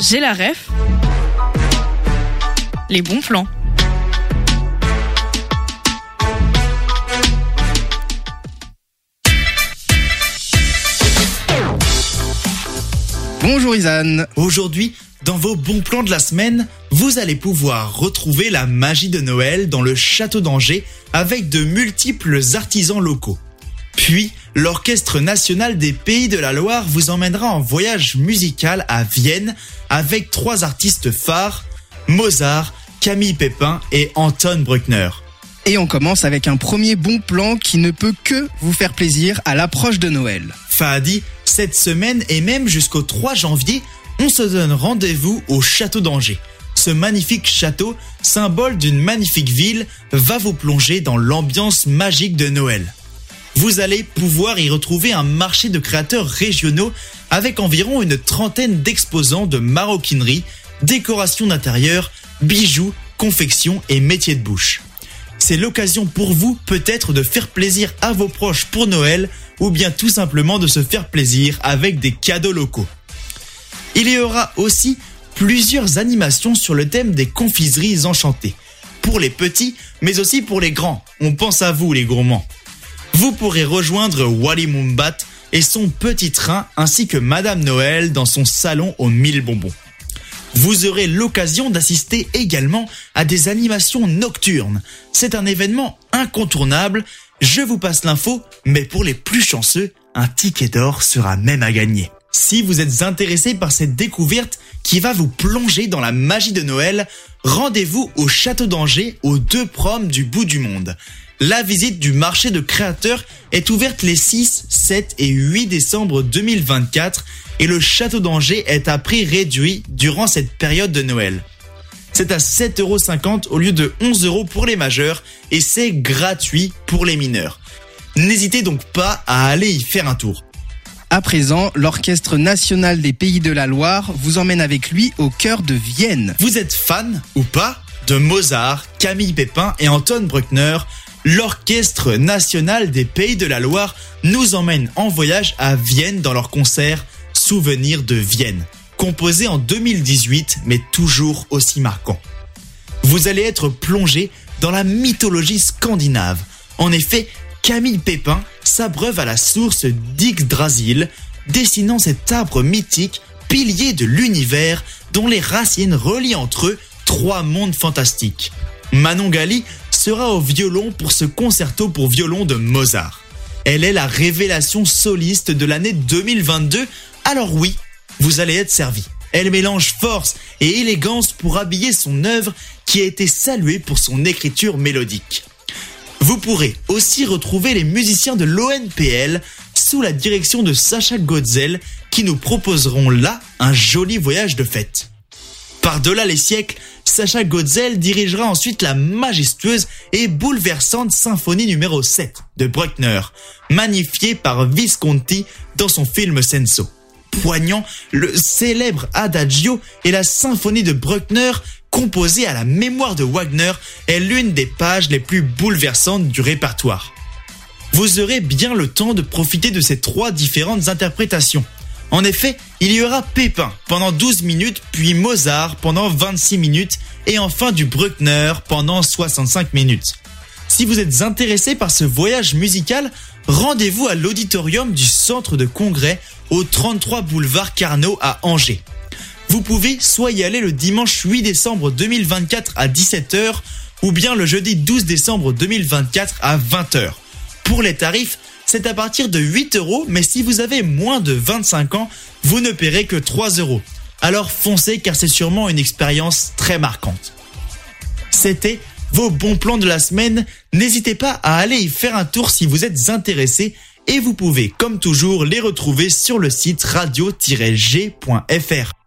J'ai la ref. Les bons plans. Bonjour Isan. Aujourd'hui, dans vos bons plans de la semaine, vous allez pouvoir retrouver la magie de Noël dans le château d'Angers avec de multiples artisans locaux. Puis, l'Orchestre national des Pays de la Loire vous emmènera en voyage musical à Vienne avec 3 artistes phares, Mozart, Camille Pépin et Anton Bruckner. Et on commence avec un premier bon plan qui ne peut que vous faire plaisir à l'approche de Noël. Fahadi, cette semaine et même jusqu'au 3 janvier, on se donne rendez-vous au château d'Angers. Ce magnifique château, symbole d'une magnifique ville, va vous plonger dans l'ambiance magique de Noël. Vous allez pouvoir y retrouver un marché de créateurs régionaux avec environ une trentaine d'exposants de maroquinerie, décoration d'intérieur, bijoux, confection et métiers de bouche. C'est l'occasion pour vous peut-être de faire plaisir à vos proches pour Noël ou bien tout simplement de se faire plaisir avec des cadeaux locaux. Il y aura aussi plusieurs animations sur le thème des confiseries enchantées. Pour les petits, mais aussi pour les grands. On pense à vous les gourmands. Vous pourrez rejoindre Wally Moumbat et son petit train ainsi que Madame Noël dans son salon aux 1000 bonbons. Vous aurez l'occasion d'assister également à des animations nocturnes. C'est un événement incontournable. Je vous passe l'info, mais pour les plus chanceux, un ticket d'or sera même à gagner. Si vous êtes intéressé par cette découverte qui va vous plonger dans la magie de Noël, rendez-vous au château d'Angers aux 2 proms du bout du monde. La visite du marché de créateurs est ouverte les 6, 7 et 8 décembre 2024 et le château d'Angers est à prix réduit durant cette période de Noël. C'est à 7,50€ au lieu de 11€ pour les majeurs et c'est gratuit pour les mineurs. N'hésitez donc pas à aller y faire un tour. À présent, l'Orchestre national des Pays de la Loire vous emmène avec lui au cœur de Vienne. Vous êtes fan ou pas de Mozart, Camille Pépin et Anton Bruckner? L'Orchestre national des Pays de la Loire nous emmène en voyage à Vienne dans leur concert Souvenirs de Vienne, composé en 2018 mais toujours aussi marquant. Vous allez être plongé dans la mythologie scandinave. En effet, Camille Pépin s'abreuve à la source d'Yggdrasil, dessinant cet arbre mythique, pilier de l'univers dont les racines relient entre eux 3 mondes fantastiques. Manon Gali sera au violon pour ce concerto pour violon de Mozart. Elle est la révélation soliste de l'année 2022, alors oui, vous allez être servi. Elle mélange force et élégance pour habiller son œuvre qui a été saluée pour son écriture mélodique. Vous pourrez aussi retrouver les musiciens de l'ONPL sous la direction de Sacha Godzel qui nous proposeront là un joli voyage de fête. Par-delà les siècles, Sacha Godzel dirigera ensuite la majestueuse et bouleversante symphonie numéro 7 de Bruckner, magnifiée par Visconti dans son film Senso. Poignant, le célèbre Adagio et la symphonie de Bruckner, composée à la mémoire de Wagner, est l'une des pages les plus bouleversantes du répertoire. Vous aurez bien le temps de profiter de ces 3 différentes interprétations. En effet, il y aura Pépin pendant 12 minutes, puis Mozart pendant 26 minutes et enfin du Bruckner pendant 65 minutes. Si vous êtes intéressé par ce voyage musical, rendez-vous à l'auditorium du centre de congrès au 33 boulevard Carnot à Angers. Vous pouvez soit y aller le dimanche 8 décembre 2024 à 17h ou bien le jeudi 12 décembre 2024 à 20h. Pour les tarifs, c'est à partir de 8€, mais si vous avez moins de 25 ans, vous ne paierez que 3€. Alors foncez car c'est sûrement une expérience très marquante. C'était vos bons plans de la semaine. N'hésitez pas à aller y faire un tour si vous êtes intéressé et vous pouvez, comme toujours, les retrouver sur le site radio-g.fr.